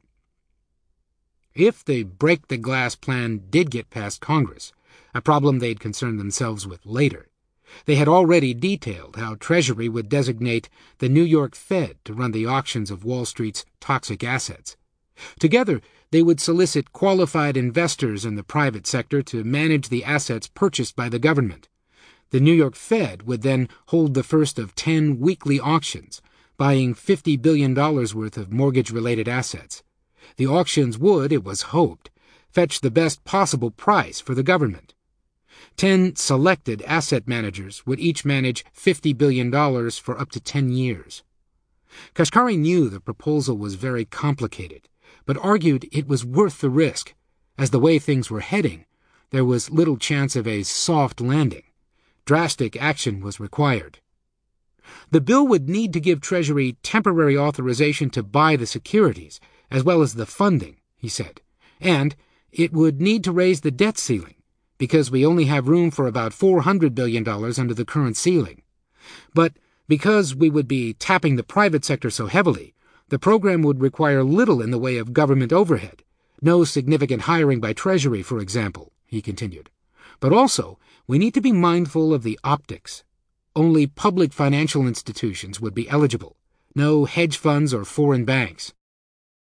If the Break the Glass plan did get past Congress, a problem they'd concern themselves with later, they had already detailed how Treasury would designate the New York Fed to run the auctions of Wall Street's toxic assets. Together, they would solicit qualified investors in the private sector to manage the assets purchased by the government. The New York Fed would then hold the first of ten weekly auctions, buying fifty billion dollars worth of mortgage-related assets. The auctions would, it was hoped, fetch the best possible price for the government. Ten selected asset managers would each manage fifty billion dollars for up to ten years. Kashkari knew the proposal was very complicated, but argued it was worth the risk. As the way things were heading, there was little chance of a soft landing. Drastic action was required. The bill would need to give Treasury temporary authorization to buy the securities, as well as the funding, he said, and it would need to raise the debt ceiling, because we only have room for about four hundred billion dollars under the current ceiling. But because we would be tapping the private sector so heavily, the program would require little in the way of government overhead, no significant hiring by Treasury, for example, he continued. But also, we need to be mindful of the optics. Only public financial institutions would be eligible, no hedge funds or foreign banks.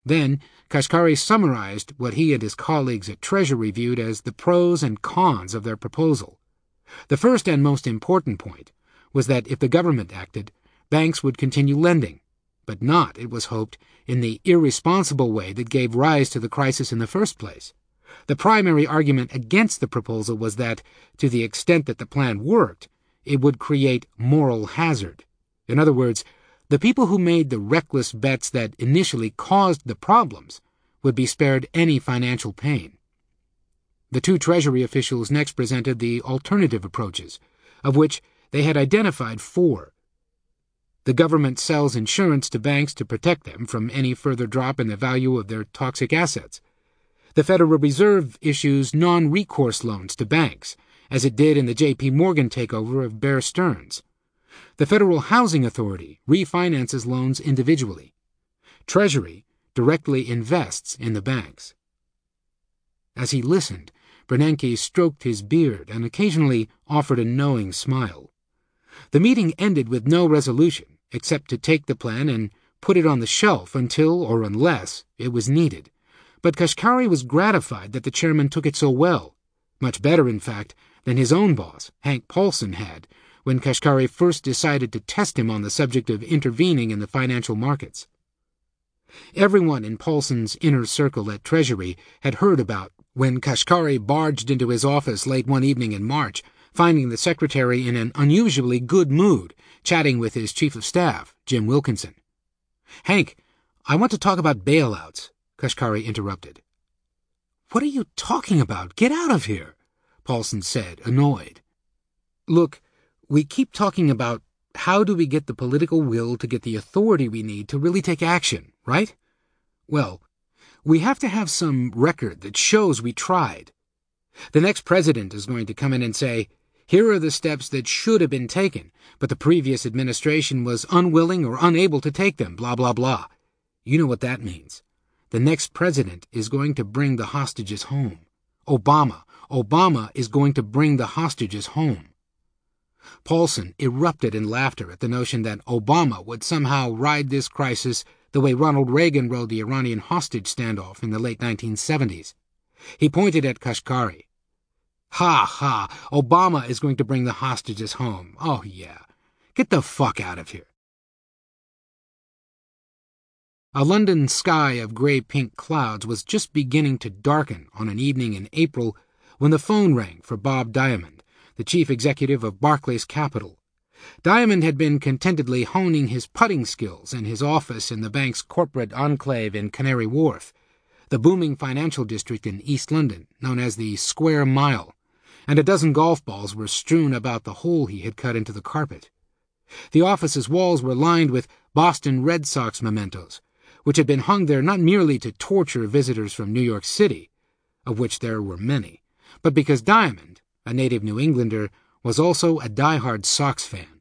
Then Kashkari summarized what he and his colleagues at Treasury viewed as the pros and cons of their proposal. The first and most important point was that if the government acted, banks would continue lending, but not, it was hoped, in the irresponsible way that gave rise to the crisis in the first place. The primary argument against the proposal was that, to the extent that the plan worked, it would create moral hazard. In other words, the people who made the reckless bets that initially caused the problems would be spared any financial pain. The two Treasury officials next presented the alternative approaches, of which they had identified four. The government sells insurance to banks to protect them from any further drop in the value of their toxic assets. The Federal Reserve issues non-recourse loans to banks, as it did in the J P Morgan takeover of Bear Stearns. The Federal Housing Authority refinances loans individually. Treasury directly invests in the banks. As he listened, Bernanke stroked his beard and occasionally offered a knowing smile. The meeting ended with no resolution, except to take the plan and put it on the shelf until or unless it was needed. But Kashkari was gratified that the chairman took it so well, much better, in fact, than his own boss, Hank Paulson, had, when Kashkari first decided to test him on the subject of intervening in the financial markets. Everyone in Paulson's inner circle at Treasury had heard about when Kashkari barged into his office late one evening in March, finding the secretary in an unusually good mood, chatting with his chief of staff, Jim Wilkinson. "Hank, I want to talk about bailouts," Kashkari interrupted. "What are you talking about? Get out of here," Paulson said, annoyed. "Look, we keep talking about how do we get the political will to get the authority we need to really take action, right? Well, we have to have some record that shows we tried. The next president is going to come in and say, here are the steps that should have been taken, but the previous administration was unwilling or unable to take them, blah, blah, blah. You know what that means. The next president is going to bring the hostages home. Obama. Obama is going to bring the hostages home." Paulson erupted in laughter at the notion that Obama would somehow ride this crisis the way Ronald Reagan rode the Iranian hostage standoff in the late nineteen seventies. He pointed at Kashkari. "Ha ha, Obama is going to bring the hostages home. Oh yeah, get the fuck out of here." A London sky of gray-pink clouds was just beginning to darken on an evening in April when the phone rang for Bob Diamond, the chief executive of Barclays Capital. Diamond had been contentedly honing his putting skills in his office in the bank's corporate enclave in Canary Wharf, the booming financial district in East London, known as the Square Mile, and a dozen golf balls were strewn about the hole he had cut into the carpet. The office's walls were lined with Boston Red Sox mementos, which had been hung there not merely to torture visitors from New York City, of which there were many, but because Diamond, a native New Englander, was also a die-hard Sox fan.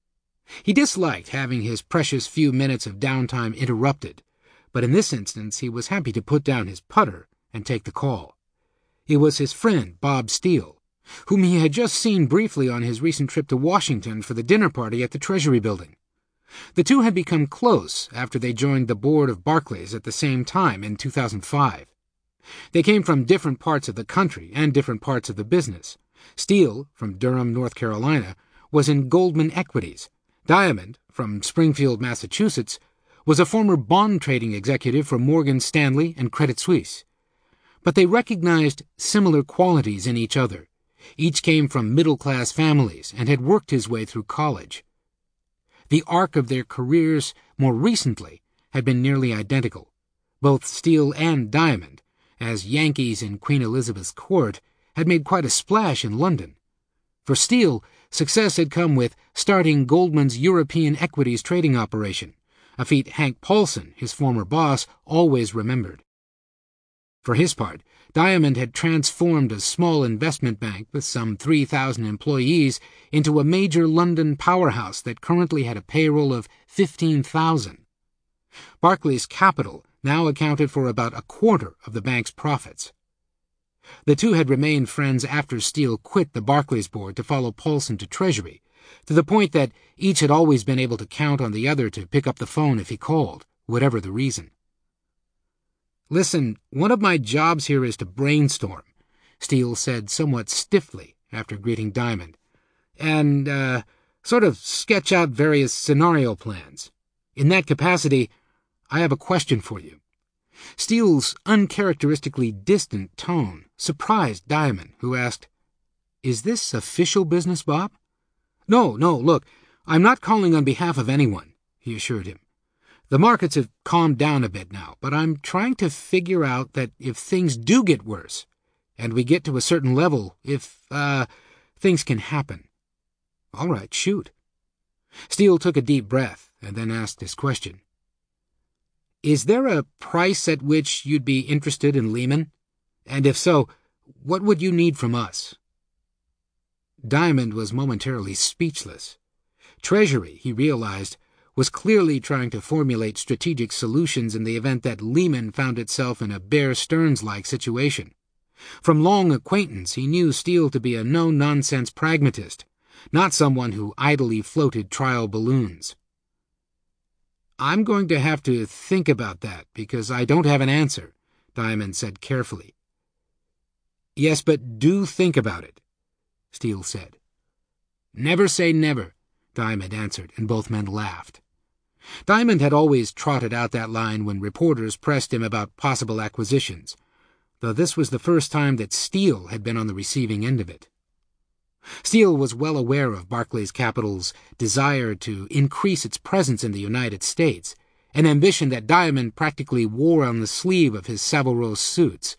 He disliked having his precious few minutes of downtime interrupted, but in this instance he was happy to put down his putter and take the call. It was his friend, Bob Steele, whom he had just seen briefly on his recent trip to Washington for the dinner party at the Treasury Building. The two had become close after they joined the board of Barclays at the same time in two thousand five. They came from different parts of the country and different parts of the business. Steele, from Durham, North Carolina, was in Goldman Equities. Diamond, from Springfield, Massachusetts, was a former bond trading executive for Morgan Stanley and Credit Suisse. But they recognized similar qualities in each other. Each came from middle-class families and had worked his way through college. The arc of their careers more recently had been nearly identical. Both Steele and Diamond, as Yankees in Queen Elizabeth's court, had made quite a splash in London. For Steele, success had come with starting Goldman's European equities trading operation, a feat Hank Paulson, his former boss, always remembered. For his part, Diamond had transformed a small investment bank with some three thousand employees into a major London powerhouse that currently had a payroll of fifteen thousand. Barclays Capital now accounted for about a quarter of the bank's profits. The two had remained friends after Steele quit the Barclays board to follow Paulson to Treasury, to the point that each had always been able to count on the other to pick up the phone if he called, whatever the reason. Listen, one of my jobs here is to brainstorm, Steele said somewhat stiffly after greeting Diamond, and, uh, sort of sketch out various scenario plans. In that capacity, I have a question for you. Steele's uncharacteristically distant tone surprised Diamond, who asked, "Is this official business, Bob?" "No, no, look, I'm not calling on behalf of anyone," he assured him. "The markets have calmed down a bit now, but I'm trying to figure out that if things do get worse, and we get to a certain level, if, uh, things can happen." "All right, shoot." Steele took a deep breath and then asked his question. "Is there a price at which you'd be interested in Lehman? And if so, what would you need from us?" Diamond was momentarily speechless. Treasury, he realized, was clearly trying to formulate strategic solutions in the event that Lehman found itself in a Bear Stearns-like situation. From long acquaintance, he knew Steele to be a no-nonsense pragmatist, not someone who idly floated trial balloons. "I'm going to have to think about that, because I don't have an answer," Diamond said carefully. "Yes, but do think about it," Steele said. "Never say never," Diamond answered, and both men laughed. Diamond had always trotted out that line when reporters pressed him about possible acquisitions, though this was the first time that Steele had been on the receiving end of it. Steele was well aware of Barclays Capital's desire to increase its presence in the United States, an ambition that Diamond practically wore on the sleeve of his Savile Row suits.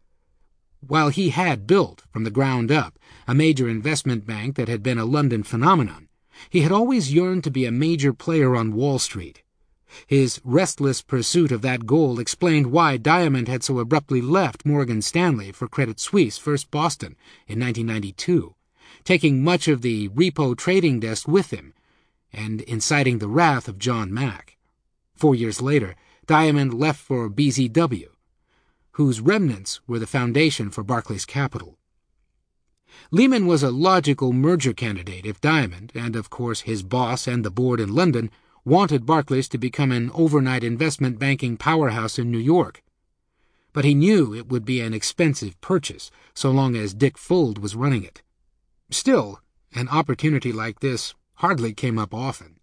While he had built, from the ground up, a major investment bank that had been a London phenomenon, he had always yearned to be a major player on Wall Street. His restless pursuit of that goal explained why Diamond had so abruptly left Morgan Stanley for Credit Suisse First Boston in nineteen ninety-two, taking much of the repo trading desk with him, and inciting the wrath of John Mack. Four years later, Diamond left for B Z W, whose remnants were the foundation for Barclays Capital. Lehman was a logical merger candidate if Diamond, and of course his boss and the board in London, wanted Barclays to become an overnight investment banking powerhouse in New York. But he knew it would be an expensive purchase, so long as Dick Fuld was running it. Still, an opportunity like this hardly came up often.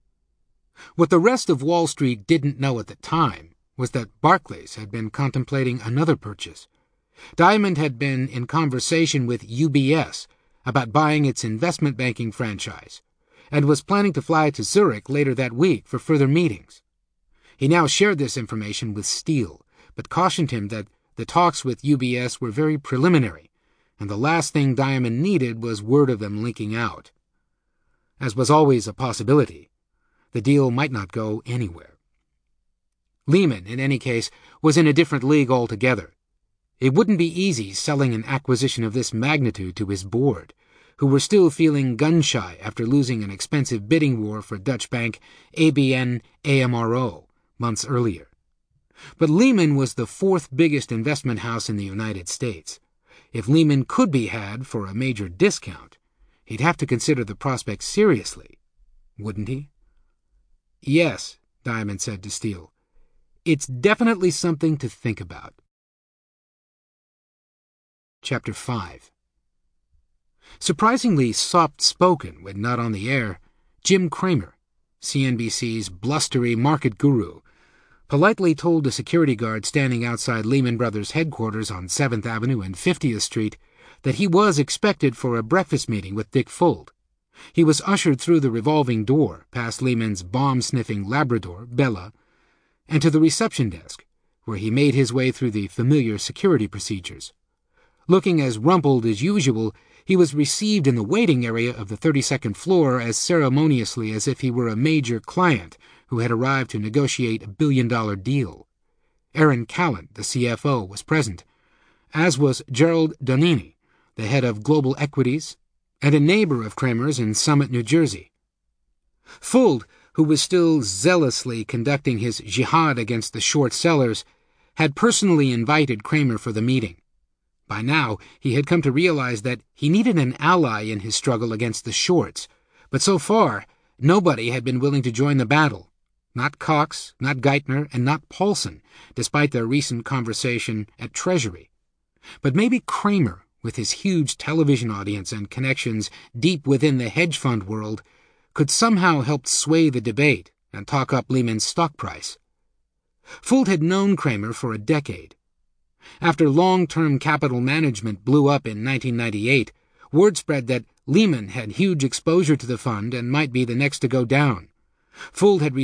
What the rest of Wall Street didn't know at the time was that Barclays had been contemplating another purchase. Diamond had been in conversation with U B S about buying its investment banking franchise, and was planning to fly to Zurich later that week for further meetings. He now shared this information with Steele, but cautioned him that the talks with U B S were very preliminary, and the last thing Diamond needed was word of them leaking out. As was always a possibility, the deal might not go anywhere. Lehman, in any case, was in a different league altogether. It wouldn't be easy selling an acquisition of this magnitude to his board, who were still feeling gun-shy after losing an expensive bidding war for Dutch bank A B N A M R O months earlier. But Lehman was the fourth biggest investment house in the United States. If Lehman could be had for a major discount, he'd have to consider the prospect seriously, wouldn't he? "Yes," Diamond said to Steele. "It's definitely something to think about." Chapter five. Surprisingly soft-spoken when not on the air, Jim Cramer, C N B C's blustery market guru, politely told a security guard standing outside Lehman Brothers headquarters on seventh Avenue and fiftieth Street that he was expected for a breakfast meeting with Dick Fuld. He was ushered through the revolving door, past Lehman's bomb-sniffing Labrador, Bella, and to the reception desk, where he made his way through the familiar security procedures. Looking as rumpled as usual, he was received in the waiting area of the thirty-second floor as ceremoniously as if he were a major client who had arrived to negotiate a billion-dollar deal. Aaron Callan, the C F O, was present, as was Gerald Donini, the head of global equities, and a neighbor of Cramer's in Summit, New Jersey. Fuld, who was still zealously conducting his jihad against the short sellers, had personally invited Cramer for the meeting. By now, he had come to realize that he needed an ally in his struggle against the shorts, but so far, nobody had been willing to join the battle, not Cox, not Geithner, and not Paulson, despite their recent conversation at Treasury. But maybe Cramer, with his huge television audience and connections deep within the hedge fund world, could somehow help sway the debate and talk up Lehman's stock price. Fuld had known Cramer for a decade. After long-term capital management blew up in nineteen ninety-eight, word spread that Lehman had huge exposure to the fund and might be the next to go down. Fuld had